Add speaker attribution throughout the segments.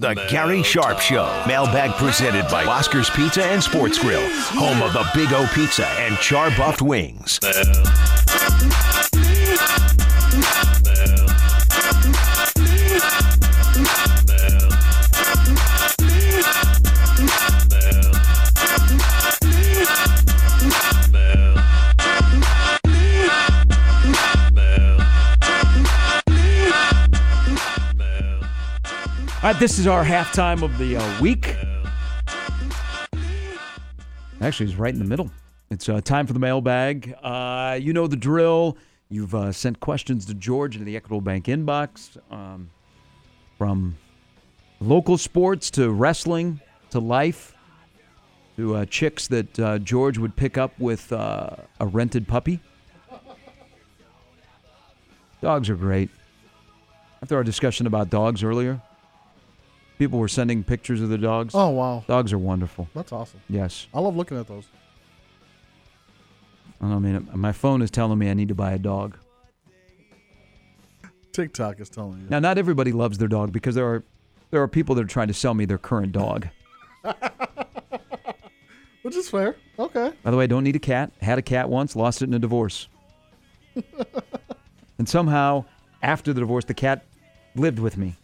Speaker 1: The Gary Sharp Show. Mailbag presented by Oscar's Pizza and Sports Grill. Home of the Big O Pizza and char-buffed wings.
Speaker 2: All right, this is our halftime of the week. Actually, it's right in the middle. It's time for the mailbag. You know the drill. You've sent questions to George into the Equitable Bank inbox, from local sports to wrestling to life to chicks that George would pick up with a rented puppy. Dogs are great. After our discussion about dogs earlier, people were sending pictures of their dogs.
Speaker 3: Oh, wow.
Speaker 2: Dogs are wonderful.
Speaker 3: That's awesome.
Speaker 2: Yes.
Speaker 3: I love looking at those.
Speaker 2: I mean, my phone is telling me I need to buy a dog.
Speaker 3: TikTok is telling you.
Speaker 2: Now, not everybody loves their dog because there are people that are trying to sell me their current dog.
Speaker 3: Which is fair. Okay.
Speaker 2: By the way, I don't need a cat. Had a cat once, lost it in a divorce. And somehow, after the divorce, the cat lived with me.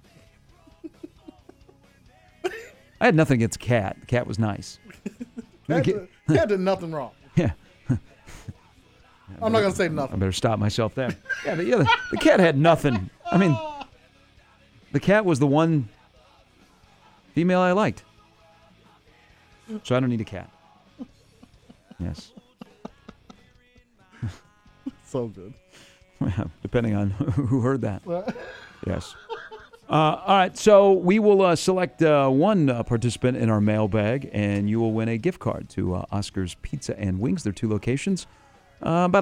Speaker 2: I had nothing against the cat. The cat was nice.
Speaker 3: Cat did nothing wrong.
Speaker 2: Yeah.
Speaker 3: I'm not going to say nothing.
Speaker 2: I better stop myself there. Yeah, the cat had nothing. I mean, the cat was the one female I liked. So I don't need a cat. Yes.
Speaker 3: So good.
Speaker 2: Depending on who heard that. Yes. All right, so we will select one participant in our mailbag, and you will win a gift card to Oscar's Pizza and Wings. They're two locations, about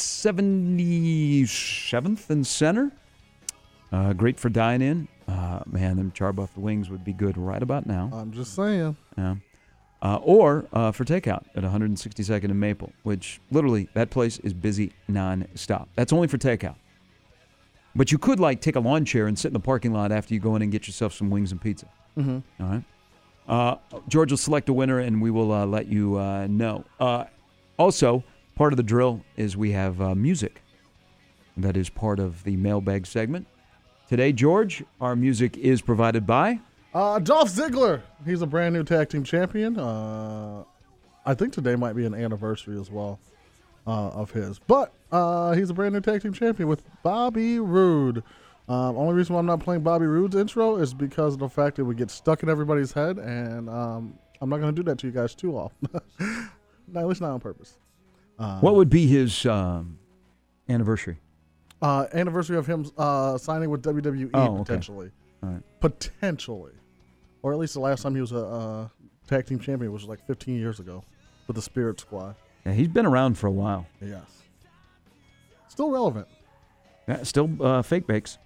Speaker 2: 177th and Center. Great for dine-in. Man, them char-buffed wings would be good right about now.
Speaker 3: I'm just saying.
Speaker 2: Yeah. Or for takeout at 162nd and Maple, which literally that place is busy non-stop. That's only for takeout. But you could, take a lawn chair and sit in the parking lot after you go in and get yourself some wings and pizza.
Speaker 3: Mm-hmm.
Speaker 2: All right? George will select a winner, and we will let you know. Also, part of the drill is we have music. That is part of the mailbag segment. Today, George, our music is provided by...
Speaker 3: Dolph Ziggler. He's a brand new tag team champion. I think today might be an anniversary as well. Of his. But he's a brand new tag team champion with Bobby Roode. Only reason why I'm not playing Bobby Roode's intro is because of the fact that it would get stuck in everybody's head, and I'm not going to do that to you guys too often. At least not on purpose.
Speaker 2: What would be his anniversary?
Speaker 3: Anniversary of him signing with WWE, potentially.
Speaker 2: All right.
Speaker 3: Potentially. Or at least the last time he was a tag team champion, which was like 15 years ago with the Spirit Squad.
Speaker 2: Yeah, he's been around for a while.
Speaker 3: Yes. Still relevant.
Speaker 2: Yeah, still fake bakes.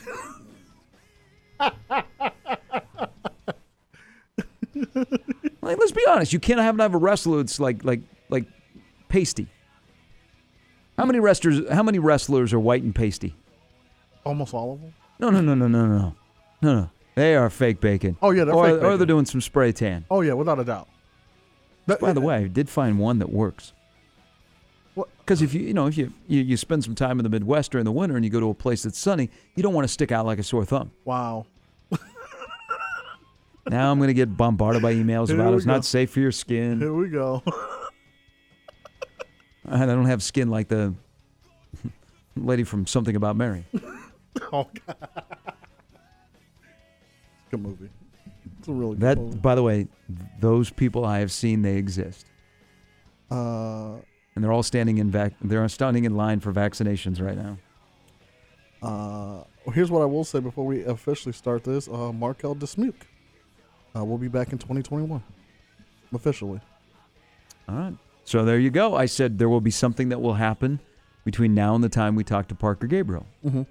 Speaker 2: Let's be honest. You can't have a wrestler that's like pasty. How many wrestlers are white and pasty?
Speaker 3: Almost all of them?
Speaker 2: No. They are fake bacon.
Speaker 3: Oh, yeah, they're fake bacon.
Speaker 2: Or they're doing some spray tan.
Speaker 3: Oh, yeah, without a doubt.
Speaker 2: By the way, I did find one that works. Because if you spend some time in the Midwest during the winter and you go to a place that's sunny, you don't want to stick out like a sore thumb.
Speaker 3: Wow.
Speaker 2: Now I'm going to get bombarded by emails about it's not safe for your skin.
Speaker 3: Here we go.
Speaker 2: And I don't have skin like the lady from Something About Mary.
Speaker 3: Oh, God. Good movie. It's a really good movie.
Speaker 2: By the way, those people I have seen, they exist. And they're all standing in line for vaccinations right now.
Speaker 3: Here's what I will say before we officially start this. Markel Dismuke will be back in 2021. Officially. All
Speaker 2: right. So there you go. I said there will be something that will happen between now and the time we talk to Parker Gabriel.
Speaker 3: Mm-hmm.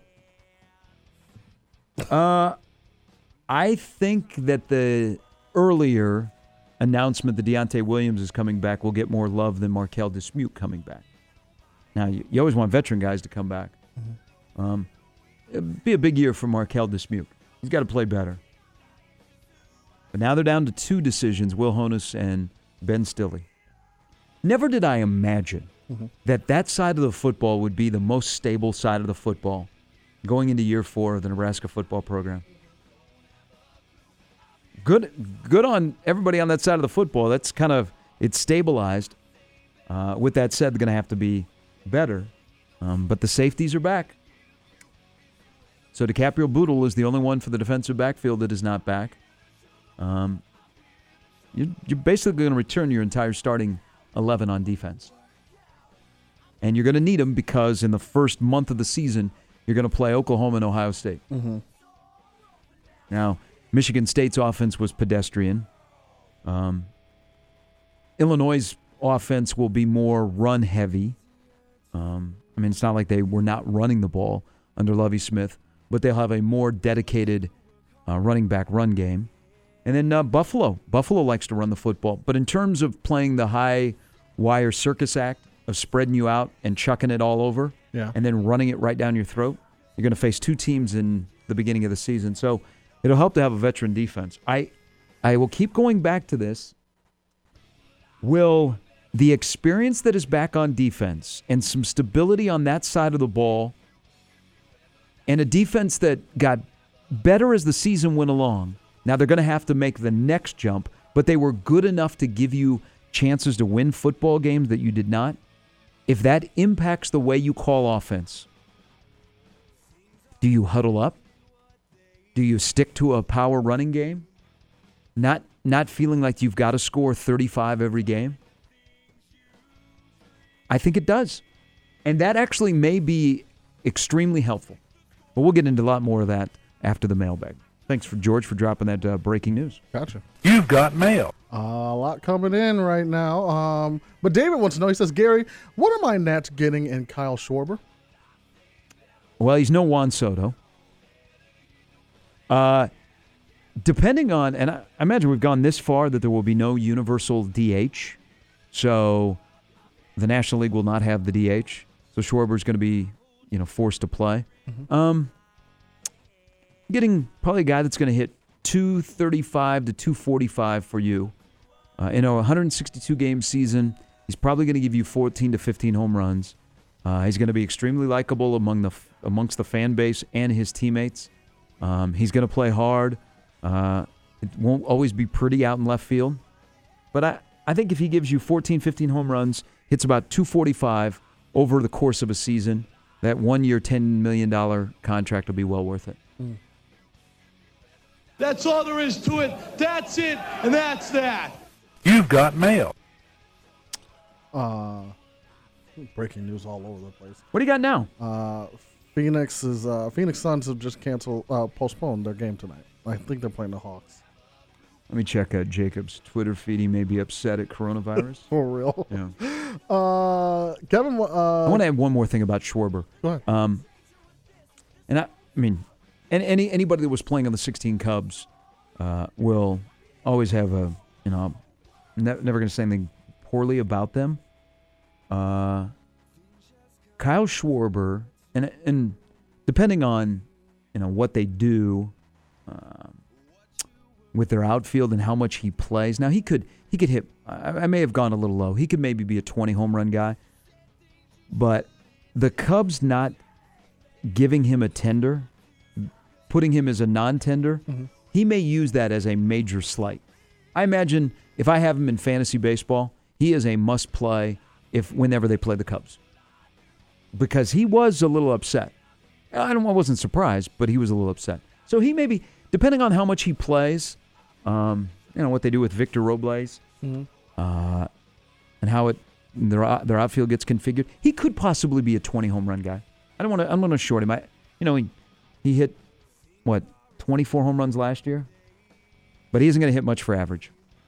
Speaker 2: I think that the earlier announcement that Deontay Williams is coming back will get more love than Markel Dismuke coming back. Now, you always want veteran guys to come back.
Speaker 3: Mm-hmm.
Speaker 2: It'd be a big year for Markel Dismuke. He's got to play better. But now they're down to 2 decisions, Will Honus and Ben Stille. Never did I imagine that side of the football would be the most stable side of the football going into year 4 of the Nebraska football program. Good on everybody on that side of the football. That's kind of, it's stabilized. With that said, they're going to have to be better. But the safeties are back. So DiCaprio Bootle is the only one for the defensive backfield that is not back. You're basically going to return your entire starting 11 on defense. And you're going to need them because in the first month of the season, you're going to play Oklahoma and Ohio State. Mm-hmm. Now, Michigan State's offense was pedestrian. Illinois' offense will be more run-heavy. It's not like they were not running the ball under Lovie Smith, but they'll have a more dedicated running back run game. And then Buffalo likes to run the football. But in terms of playing the high-wire circus act of spreading you out and chucking it all over and then running it right down your throat, you're going to face 2 teams in the beginning of the season. So it'll help to have a veteran defense. I will keep going back to this. Will the experience that is back on defense and some stability on that side of the ball and a defense that got better as the season went along, now they're going to have to make the next jump, but they were good enough to give you chances to win football games that you did not. If that impacts the way you call offense, do you huddle up? Do you stick to a power running game? Not feeling like you've got to score 35 every game? I think it does. And that actually may be extremely helpful. But we'll get into a lot more of that after the mailbag. Thanks, George, for dropping that breaking news.
Speaker 3: Gotcha.
Speaker 4: You've got mail.
Speaker 3: A lot coming in right now. But David wants to know, he says, Gary, what are my Nats getting in Kyle Schwarber?
Speaker 2: Well, he's no Juan Soto. Depending on, and I imagine we've gone this far that there will be no universal DH. So the National League will not have the DH. So Schwarber's going to be, forced to play. Mm-hmm. Getting probably a guy that's going to hit 235 to 245 for you. In a 162-game season, he's probably going to give you 14 to 15 home runs. He's going to be extremely likable amongst the fan base and his teammates. He's going to play hard. It won't always be pretty out in left field. But I think if he gives you 14, 15 home runs, hits about 245 over the course of a season, that 1-year, $10 million contract will be well worth it. Mm.
Speaker 5: That's all there is to it. That's it, and that's that.
Speaker 4: You've got mail.
Speaker 3: Breaking news all over the place.
Speaker 2: What do you got now?
Speaker 3: Phoenix Suns have just postponed their game tonight. I think they're playing the Hawks.
Speaker 2: Let me check out Jacob's Twitter feed. He may be upset at coronavirus.
Speaker 3: For real?
Speaker 2: Yeah.
Speaker 3: Kevin,
Speaker 2: I want to add one more thing about Schwarber.
Speaker 3: Go ahead.
Speaker 2: And anybody that was playing on the 16 Cubs will always have never going to say anything poorly about them. Kyle Schwarber, and depending on what they do with their outfield and how much he plays. Now he could hit. I may have gone a little low. He could maybe be a 20 home run guy, but the Cubs not giving him a tender, putting him as a non-tender, he may use that as a major slight. I imagine if I have him in fantasy baseball, he is a must-play whenever they play the Cubs. Because he was a little upset. I wasn't surprised, but he was a little upset. So he may be, depending on how much he plays, what they do with Victor Robles, and how their outfield gets configured, he could possibly be a 20 home run guy. I'm going to short him. He hit 24 home runs last year, but he isn't going to hit much for average.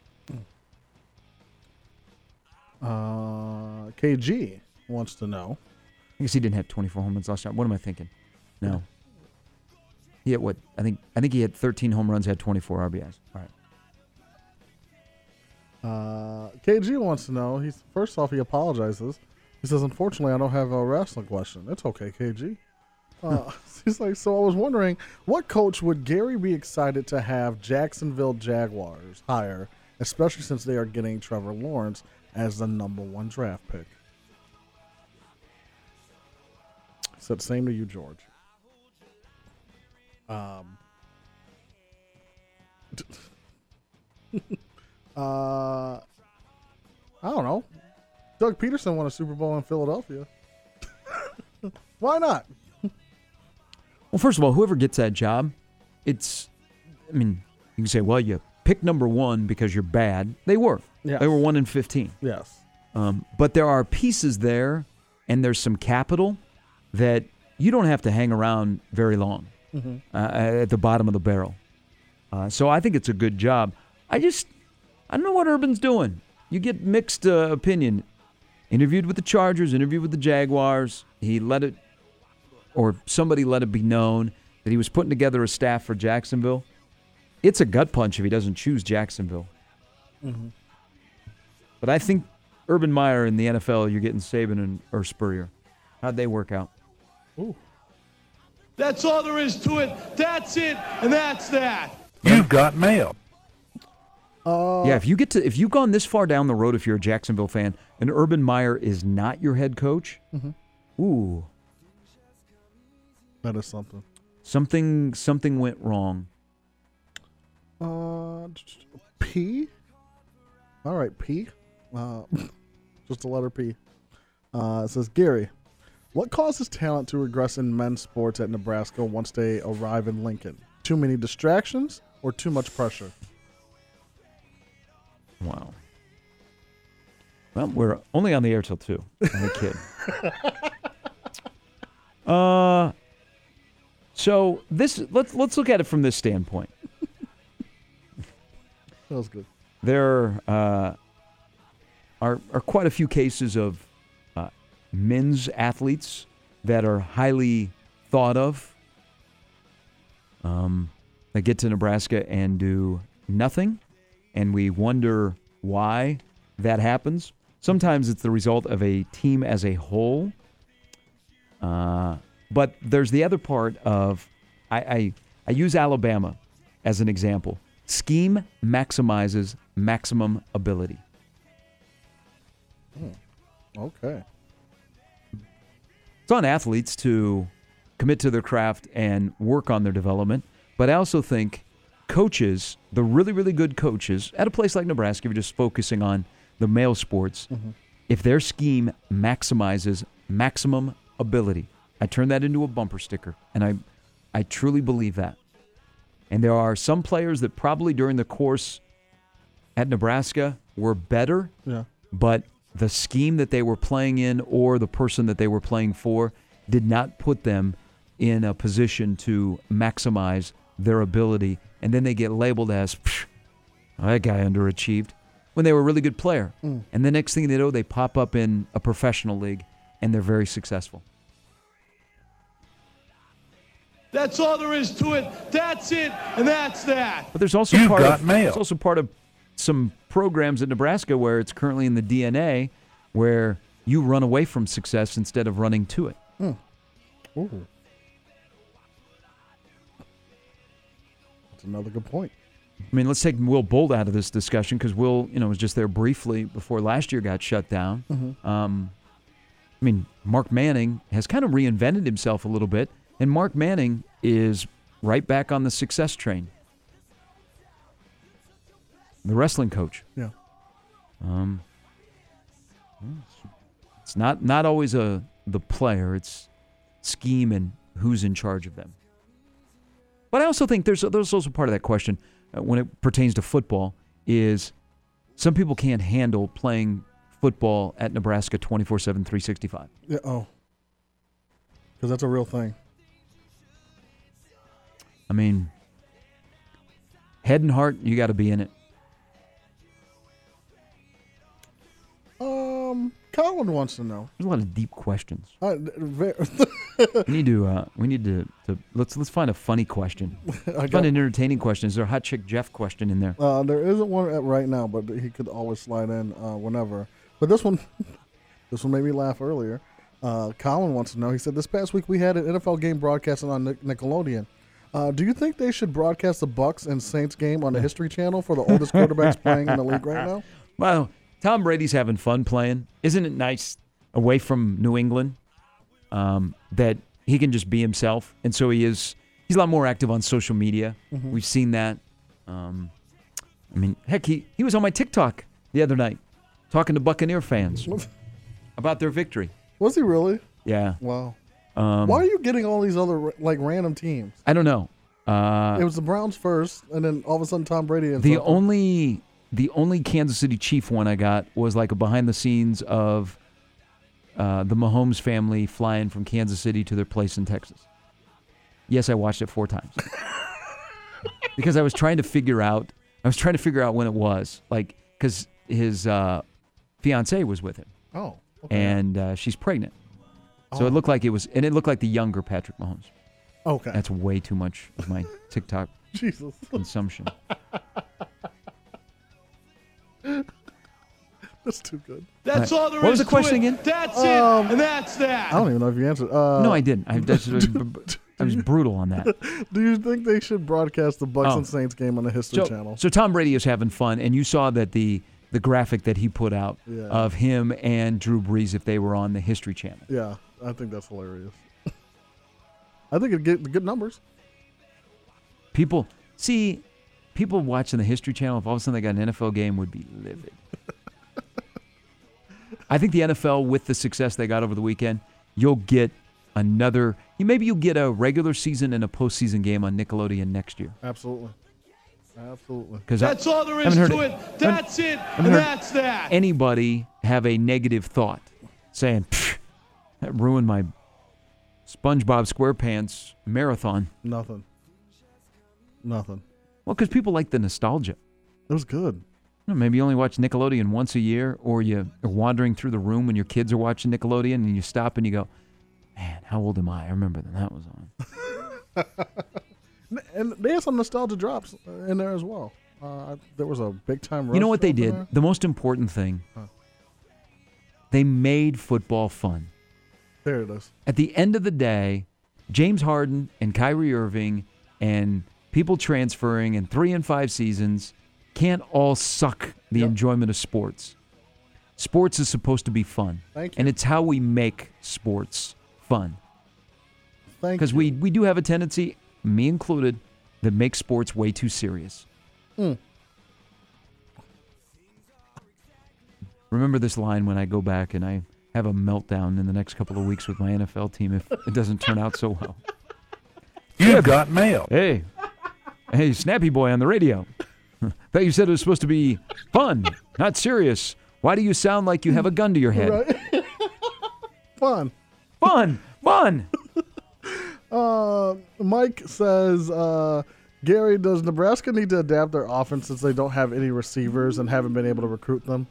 Speaker 3: KG wants to know.
Speaker 2: I guess he didn't have 24 home runs last year. What am I thinking? No. He had what? I think he had 13 home runs, had 24 RBIs. All right.
Speaker 3: KG wants to know. First off, he apologizes. He says, "Unfortunately, I don't have a wrestling question." It's okay, KG. He's like, so I was wondering, what coach would Gary be excited to have Jacksonville Jaguars hire, especially since they are getting Trevor Lawrence as the #1 draft pick? He said, same to you, George. I don't know. Doug Peterson won a Super Bowl in Philadelphia. Why not?
Speaker 2: Well, first of all, whoever gets that job, you can say, well, you picked #1 because you're bad. They were.
Speaker 3: Yes.
Speaker 2: They were 1-15.
Speaker 3: Yes.
Speaker 2: But there are pieces there, and there's some capital that you don't have to hang around very long at the bottom of the barrel. So I think it's a good job. I don't know what Urban's doing. You get mixed opinion. Interviewed with the Chargers, interviewed with the Jaguars. Somebody let it be known that he was putting together a staff for Jacksonville. It's a gut punch if he doesn't choose Jacksonville. Mm-hmm. But I think Urban Meyer in the NFL, you're getting Saban or Spurrier. How'd they work out?
Speaker 3: Ooh.
Speaker 5: That's all there is to it. That's it, and that's that.
Speaker 4: You've got mail.
Speaker 2: Yeah, if you've gone this far down the road, if you're a Jacksonville fan, and Urban Meyer is not your head coach, ooh,
Speaker 3: that is something.
Speaker 2: Something went wrong.
Speaker 3: P. All right, P. Just the letter P. It says, Gary, what causes talent to regress in men's sports at Nebraska once they arrive in Lincoln? Too many distractions or too much pressure?
Speaker 2: Wow. Well, we're only on the air till 2. I'm a kid. So let's look at it from this standpoint.
Speaker 3: That was good.
Speaker 2: There are quite a few cases of men's athletes that are highly thought of. They get to Nebraska and do nothing, and we wonder why that happens. Sometimes it's the result of a team as a whole. But there's the other part of, I use Alabama as an example. Scheme maximizes maximum ability.
Speaker 3: Okay.
Speaker 2: It's on athletes to commit to their craft and work on their development. But I also think coaches, the really, really good coaches, at a place like Nebraska, if you're just focusing on the male sports, if their scheme maximizes maximum ability, I turn that into a bumper sticker, and I truly believe that. And there are some players that probably during the course at Nebraska were better, but the scheme that they were playing in or the person that they were playing for did not put them in a position to maximize their ability, and then they get labeled as, that guy underachieved, when they were a really good player. And the next thing they know, they pop up in a professional league, and they're very successful.
Speaker 5: That's all there is to it. That's it, and that's that.
Speaker 2: But there's also there's also part of some programs at Nebraska where it's currently in the DNA where you run away from success instead of running to it.
Speaker 3: Ooh. That's another good point.
Speaker 2: I mean, let's take Will Bolt out of this discussion because Will, was just there briefly before last year got shut down. Mark Manning has kind of reinvented himself a little bit, and Mark Manning is right back on the success train. The wrestling coach.
Speaker 3: Yeah.
Speaker 2: It's not always the player. It's scheme and who's in charge of them. But I also think there's also part of that question when it pertains to football is some people can't handle playing football at Nebraska 24/7, 365.
Speaker 3: Yeah. Oh. Because that's a real thing.
Speaker 2: I mean, head and heart, you got to be in it.
Speaker 3: Colin wants to know.
Speaker 2: There's a lot of deep questions.
Speaker 3: We
Speaker 2: need to let's find a funny question. Find an entertaining question. Is there a Hot Chick Jeff question in there?
Speaker 3: There isn't one right now, but he could always slide in whenever. But this one made me laugh earlier. Colin wants to know. He said, this past week we had an NFL game broadcasting on Nickelodeon. Do you think they should broadcast the Bucs and Saints game on the History Channel for the oldest quarterbacks playing in the league right now?
Speaker 2: Well, Tom Brady's having fun playing. Isn't it nice away from New England that he can just be himself? And so he's a lot more active on social media. Mm-hmm. We've seen that. Heck, he was on my TikTok the other night talking to Buccaneer fans about their victory.
Speaker 3: Was he really?
Speaker 2: Yeah.
Speaker 3: Wow. Why are you getting all these other random teams?
Speaker 2: I don't know.
Speaker 3: It was the Browns first, and then all of a sudden Tom Brady. And
Speaker 2: the only Kansas City Chief one I got was like a behind the scenes of the Mahomes family flying from Kansas City to their place in Texas. Yes, I watched it 4 times because I was trying to figure out when it was, like, because his fiance was with him.
Speaker 3: Oh. Okay.
Speaker 2: And she's pregnant. So it looked like the younger Patrick Mahomes.
Speaker 3: Okay.
Speaker 2: That's way too much of my TikTok
Speaker 3: Jesus.
Speaker 2: consumption.
Speaker 3: That's too good.
Speaker 5: That's all there is.
Speaker 2: What was the question again?
Speaker 5: That's it, and that's that.
Speaker 3: I don't even know if you answered.
Speaker 2: No, I didn't. I was brutal on that.
Speaker 3: Do you think they should broadcast the Bucs and Saints game on the History Channel?
Speaker 2: So Tom Brady is having fun, and you saw that the graphic that he put out of him and Drew Brees if they were on the History Channel.
Speaker 3: Yeah, I think that's hilarious. I think it'd get good numbers.
Speaker 2: People watching the History Channel, if all of a sudden they got an NFL game, would be livid. I think the NFL, with the success they got over the weekend, you'll get maybe you'll get a regular season and a postseason game on Nickelodeon next year.
Speaker 3: Absolutely.
Speaker 5: That's all there is to it. That's it, and that's that.
Speaker 2: Anybody have a negative thought saying, that ruined my SpongeBob SquarePants marathon?
Speaker 3: Nothing.
Speaker 2: Well, because people like the nostalgia.
Speaker 3: It was good.
Speaker 2: Maybe you only watch Nickelodeon once a year, or you are wandering through the room when your kids are watching Nickelodeon, and you stop and you go, man, how old am I? I remember when that was on.
Speaker 3: And they had some nostalgia drops in there as well. There was a big-time rush.
Speaker 2: You know what they did?
Speaker 3: There?
Speaker 2: The most important thing, they made football fun.
Speaker 3: There it is.
Speaker 2: At the end of the day, James Harden and Kyrie Irving and people transferring in 3 and 5 seasons can't all suck the enjoyment of sports. Sports is supposed to be fun.
Speaker 3: Thank you.
Speaker 2: And it's how we make sports fun.
Speaker 3: Thank you.
Speaker 2: Because we do have a tendency, me included, that makes sports way too serious. Remember this line when I go back and I have a meltdown in the next couple of weeks with my NFL team if it doesn't turn out so well.
Speaker 4: You've got mail.
Speaker 2: Hey, Snappy Boy on the radio. Thought you said it was supposed to be fun, not serious. Why do you sound like you have a gun to your head?
Speaker 3: Right. Fun. Mike says, Gary, does Nebraska need to adapt their offense since they don't have any receivers and haven't been able to recruit them?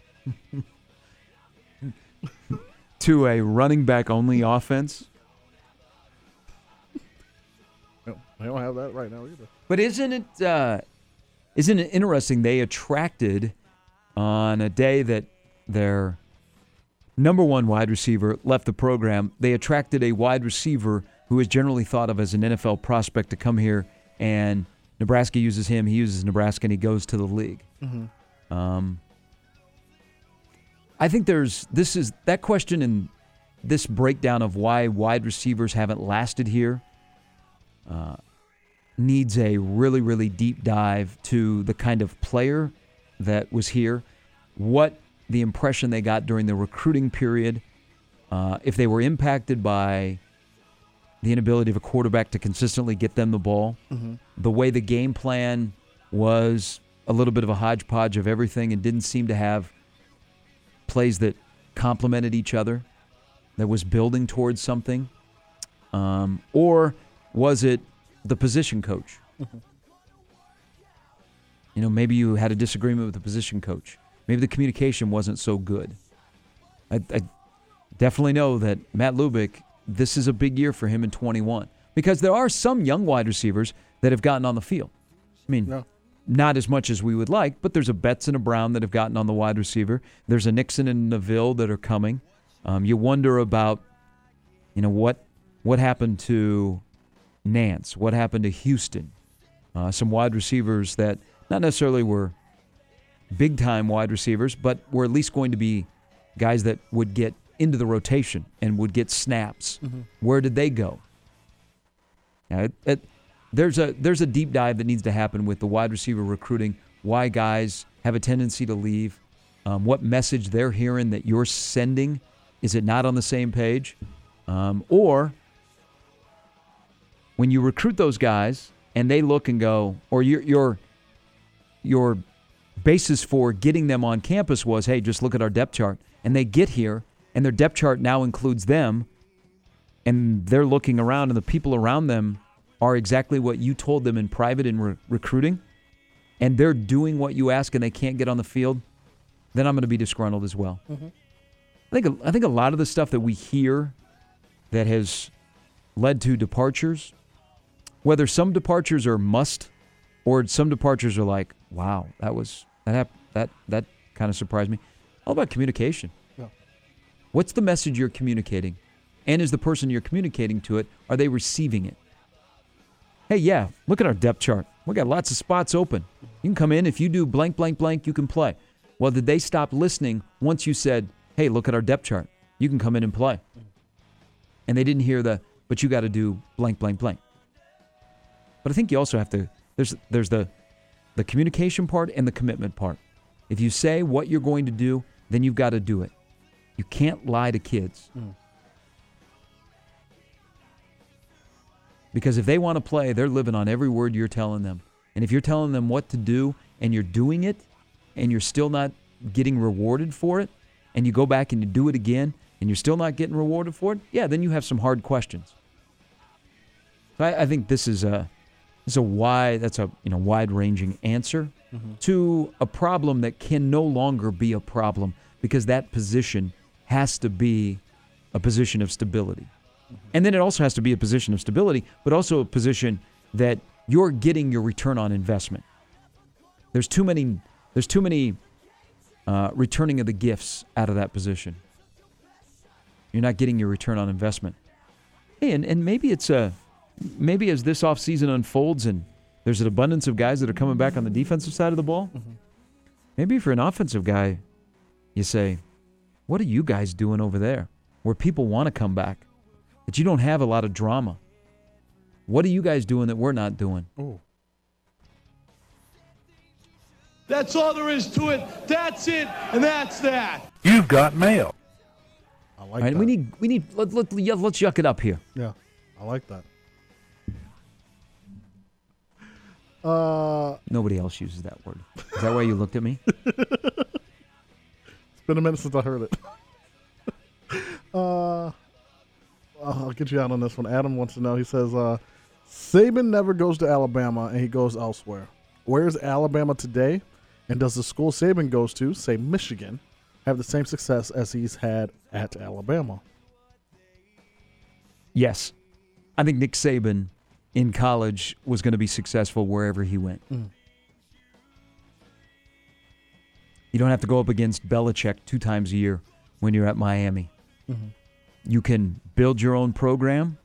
Speaker 2: To a running back only offense?
Speaker 3: No, they don't have that right now either.
Speaker 2: But isn't it interesting? They attracted on a day that their number one wide receiver left the program. They attracted a wide receiver who is generally thought of as an NFL prospect to come here, and Nebraska uses him. He uses Nebraska, and he goes to the league. Mm-hmm. I think that question and this breakdown of why wide receivers haven't lasted here needs a really, really deep dive to the kind of player that was here, what the impression they got during the recruiting period, if they were impacted by the inability of a quarterback to consistently get them the ball, the way the game plan was a little bit of a hodgepodge of everything and didn't seem to have plays that complemented each other, that was building towards something, or was it the position coach? Maybe you had a disagreement with the position coach. Maybe the communication wasn't so good. I definitely know that Matt Lubick, this is a big year for him in 21 because there are some young wide receivers that have gotten on the field. Not as much as we would like, but there's a Betts and a Brown that have gotten on the wide receiver. There's a Nixon and Neville that are coming. You wonder about, what happened to Nance, what happened to Houston, some wide receivers that not necessarily were big-time wide receivers, but were at least going to be guys that would get into the rotation and would get snaps. Mm-hmm. Where did they go? Now, there's a deep dive that needs to happen with the wide receiver recruiting, why guys have a tendency to leave, what message they're hearing that you're sending. Is it not on the same page? Or when you recruit those guys and they look and go, or your basis for getting them on campus was, hey, just look at our depth chart. And they get here, and their depth chart now includes them, and they're looking around, and the people around them are exactly what you told them in private in recruiting, and they're doing what you ask and they can't get on the field, then I'm going to be disgruntled as well. Mm-hmm. I think a lot of the stuff that we hear that has led to departures, whether some departures are must or some departures are like, wow, that kind of surprised me. All about communication. Yeah. What's the message you're communicating? And is the person you're communicating to it, are they receiving it? Hey, yeah, look at our depth chart. We got lots of spots open. You can come in. If you do blank, blank, blank, you can play. Well, did they stop listening once you said, hey, look at our depth chart. You can come in and play. And they didn't hear but you got to do blank, blank, blank. But I think you also have to, there's the communication part and the commitment part. If you say what you're going to do, then you've got to do it. You can't lie to kids. Because if they want to play, they're living on every word you're telling them. And if you're telling them what to do and you're doing it and you're still not getting rewarded for it, and you go back and you do it again and you're still not getting rewarded for it, yeah, then you have some hard questions. So I think this is a wide-ranging answer to a problem that can no longer be a problem, because that position has to be a position of stability. And then it also has to be a position of stability, but also a position that you're getting your return on investment. There's too many returning of the gifts out of that position. You're not getting your return on investment. Hey, and maybe as this offseason unfolds and there's an abundance of guys that are coming back on the defensive side of the ball, maybe for an offensive guy, you say, what are you guys doing over there where people want to come back, that you don't have a lot of drama? What are you guys doing that we're not doing?
Speaker 3: Ooh.
Speaker 5: That's all there is to it. That's it, and that's that.
Speaker 4: You've got mail.
Speaker 3: I like
Speaker 2: that. Let's yuck it up here.
Speaker 3: Yeah, I like that.
Speaker 2: Nobody else uses that word. Is that why you looked at me?
Speaker 3: It's been a minute since I heard it. I'll get you out on this one. Adam wants to know. He says, Saban never goes to Alabama and he goes elsewhere. Where's Alabama today? And does the school Saban goes to, say Michigan, have the same success as he's had at Alabama?
Speaker 2: Yes. I think Nick Saban in college was going to be successful wherever he went. You don't have to go up against Belichick 2 times a year when you're at Miami. You can build your own program.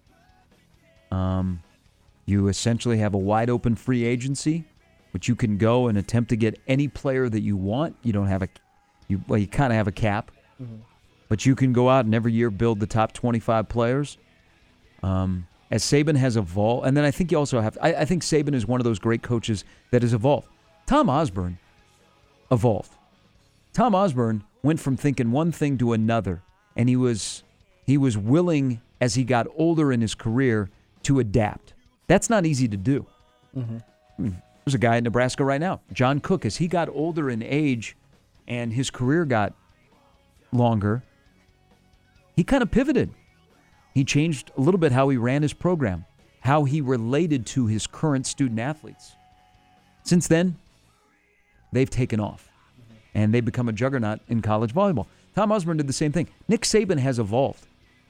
Speaker 2: You essentially have a wide open free agency, which you can go and attempt to get any player that you want. You don't have you kind of have a cap, but you can go out and every year build the top 25 players. As Saban has evolved, and then I think you also have, I think Saban is one of those great coaches that has evolved. Tom Osborne evolved. Tom Osborne went from thinking one thing to another, and he was willing, as he got older in his career, to adapt. That's not easy to do. There's a guy in Nebraska right now, John Cook, as he got older in age and his career got longer, he kind of pivoted. He changed a little bit how he ran his program, how he related to his current student athletes. Since then, they've taken off, and they've become a juggernaut in college volleyball. Tom Osborne did the same thing. Nick Saban has evolved.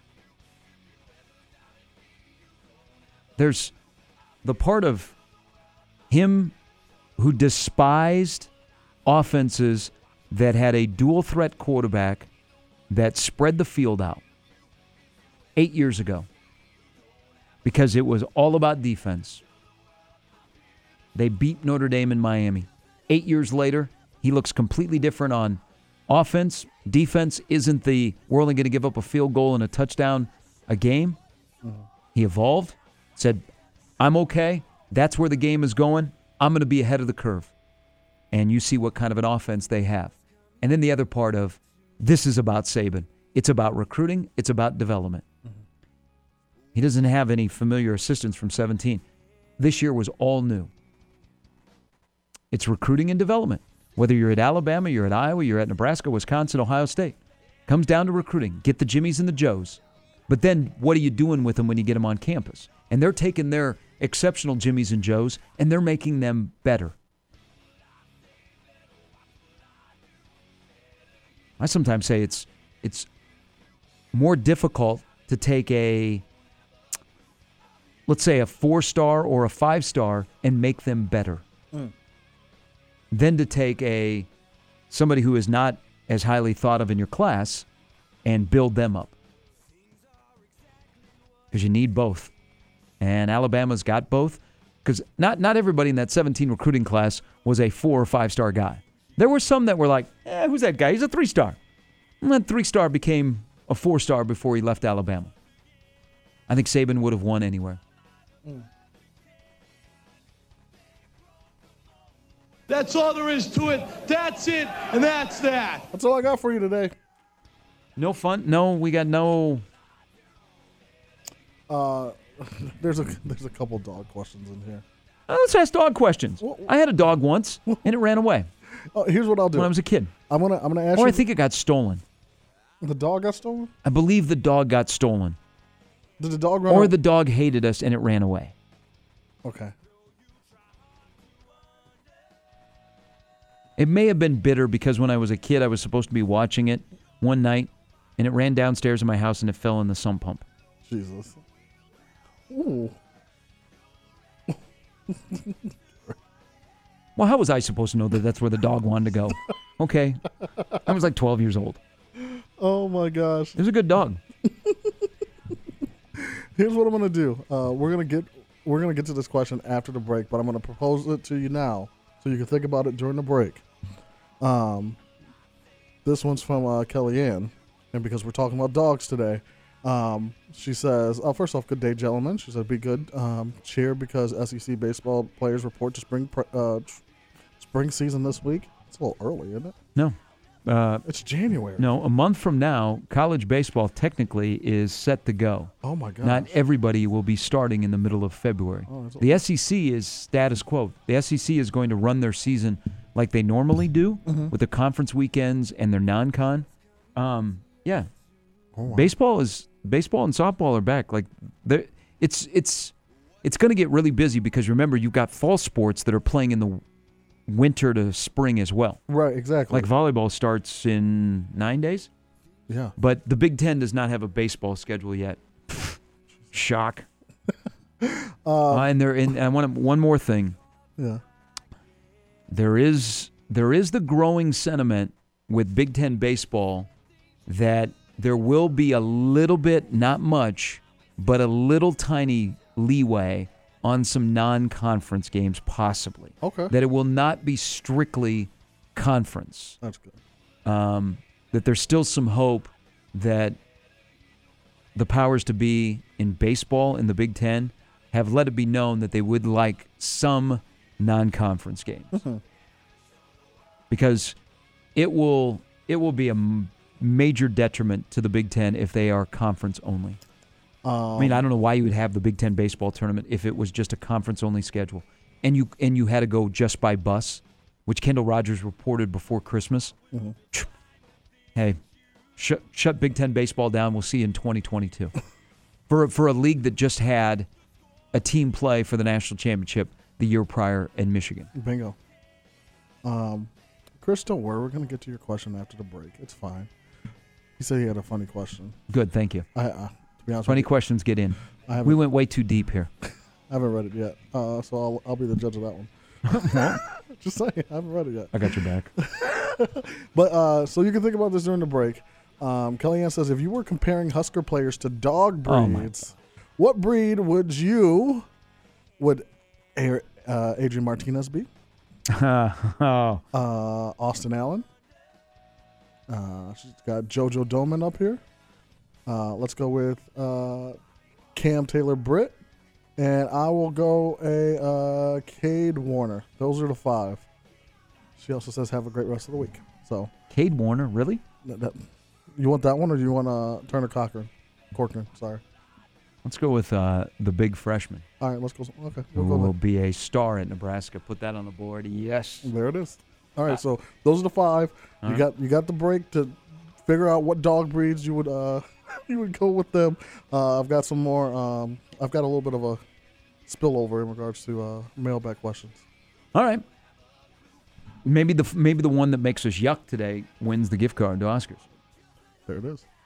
Speaker 2: There's the part of him who despised offenses that had a dual threat quarterback that spread the field out 8 years ago because it was all about defense. They beat Notre Dame in Miami. 8 years later, he looks completely different on offense. Defense isn't we're only going to give up a field goal and a touchdown a game. Mm-hmm. He evolved, said, I'm okay. That's where the game is going. I'm going to be ahead of the curve. And you see what kind of an offense they have. And then the other part of this is about Saban. It's about recruiting. It's about development. Mm-hmm. He doesn't have any familiar assistants from 17. This year was all new. It's recruiting and development. Whether you're at Alabama, you're at Iowa, you're at Nebraska, Wisconsin, Ohio State. Comes down to recruiting. Get the Jimmies and the Joes. But then what are you doing with them when you get them on campus? And they're taking their exceptional Jimmies and Joes and they're making them better. I sometimes say it's more difficult to take let's say a 4-star or a 5-star and make them better than to take somebody who is not as highly thought of in your class and build them up. Because you need both. And Alabama's got both. Because not everybody in that 17 recruiting class was a 4 or 5-star guy. There were some that were like, who's that guy? He's a 3-star. And that 3-star became a 4-star before he left Alabama. I think Saban would have won anywhere.
Speaker 5: That's all there is to it. That's it, and that's that.
Speaker 3: That's all I got for you today.
Speaker 2: No fun? No, we got no...
Speaker 3: There's a couple dog questions in here.
Speaker 2: Let's ask dog questions. I had a dog once, and it ran away.
Speaker 3: Here's what I'll do.
Speaker 2: When I was a kid.
Speaker 3: I'm gonna ask
Speaker 2: you. Or
Speaker 3: I
Speaker 2: think it got stolen.
Speaker 3: The dog got stolen?
Speaker 2: I believe the dog got stolen.
Speaker 3: Did the dog run
Speaker 2: Or
Speaker 3: away?
Speaker 2: the dog hated us and it ran away.
Speaker 3: Okay.
Speaker 2: It may have been bitter because when I was a kid, I was supposed to be watching it one night, and it ran downstairs in my house and it fell in the sump pump.
Speaker 3: Jesus. Ooh.
Speaker 2: Well, how was I supposed to know that that's where the dog wanted to go? Okay. I was like 12 years old.
Speaker 3: Oh, my gosh.
Speaker 2: It was a good dog.
Speaker 3: Here's what I'm going to do. We're going to get to this question after the break, but I'm going to propose it to you now so you can think about it during the break. This one's from Kellyanne, and because we're talking about dogs today, she says, first off, good day, gentlemen. She said, be good. Cheer because SEC baseball players report to spring season this week. It's a little early, isn't it?
Speaker 2: No.
Speaker 3: It's January.
Speaker 2: No, a month from now, college baseball technically is set to go.
Speaker 3: Oh, my God.
Speaker 2: Not everybody will be starting in the middle of February. The SEC is status quo. The SEC is going to run their season like they normally do with the conference weekends and their non-con. Yeah.
Speaker 3: Oh, wow.
Speaker 2: Baseball and softball are back. Like it's going to get really busy because remember you've got fall sports that are playing in the winter to spring as well.
Speaker 3: Right, exactly.
Speaker 2: Like volleyball starts in 9 days.
Speaker 3: Yeah.
Speaker 2: But the Big Ten does not have a baseball schedule yet. Shock. And I want one more thing.
Speaker 3: Yeah.
Speaker 2: There is the growing sentiment with Big Ten baseball that there will be a little bit, not much, but a little tiny leeway on some non-conference games possibly.
Speaker 3: Okay.
Speaker 2: That it will not be strictly conference.
Speaker 3: That's good.
Speaker 2: That there's still some hope that the powers to be in baseball in the Big Ten have let it be known that they would like some non-conference games.
Speaker 3: Mm-hmm.
Speaker 2: Because it will be a major detriment to the Big Ten if they are conference only. I mean, I don't know why you would have the Big Ten baseball tournament if it was just a conference-only schedule, and you had to go just by bus, which Kendall Rogers reported before Christmas.
Speaker 3: Mm-hmm.
Speaker 2: Hey, shut Big Ten baseball down. We'll see you in 2022 for a league that just had a team play for the national championship the year prior in Michigan.
Speaker 3: Bingo. Chris, don't worry. We're going to get to your question after the break. It's fine. He said he had a funny question.
Speaker 2: Good, thank you.
Speaker 3: To be honest
Speaker 2: Funny
Speaker 3: with you,
Speaker 2: questions get in.
Speaker 3: we
Speaker 2: went way too deep here.
Speaker 3: I haven't read it yet, so I'll be the judge of that one. Just saying, I haven't read it yet.
Speaker 2: I got your back.
Speaker 3: But so you can think about this during the break. Kellyanne says, if you were comparing Husker players to dog
Speaker 2: Oh, my
Speaker 3: breeds, what breed would Adrian Martinez be?
Speaker 2: Oh.
Speaker 3: Austin Allen. She's got JoJo Doman up here. Let's go with Cam Taylor-Britt. And I will go a Cade Warner. Those are the 5. She also says, have a great rest of the week. So,
Speaker 2: Cade Warner, really?
Speaker 3: You want that one, or do you want Turner Corcoran? Sorry.
Speaker 2: Let's go with the big freshman.
Speaker 3: All right, let's go. Okay.
Speaker 2: Who
Speaker 3: We'll go
Speaker 2: will
Speaker 3: there.
Speaker 2: be a star at Nebraska. Put that on the board. Yes.
Speaker 3: There it is. All right, so those are the 5. You got the break to figure out what dog breeds you would you would go with them. I've got some more. I've got a little bit of a spillover in regards to mailbag questions.
Speaker 2: All right. Maybe the one that makes us yuck today wins the gift card to Oscars.
Speaker 3: There it is.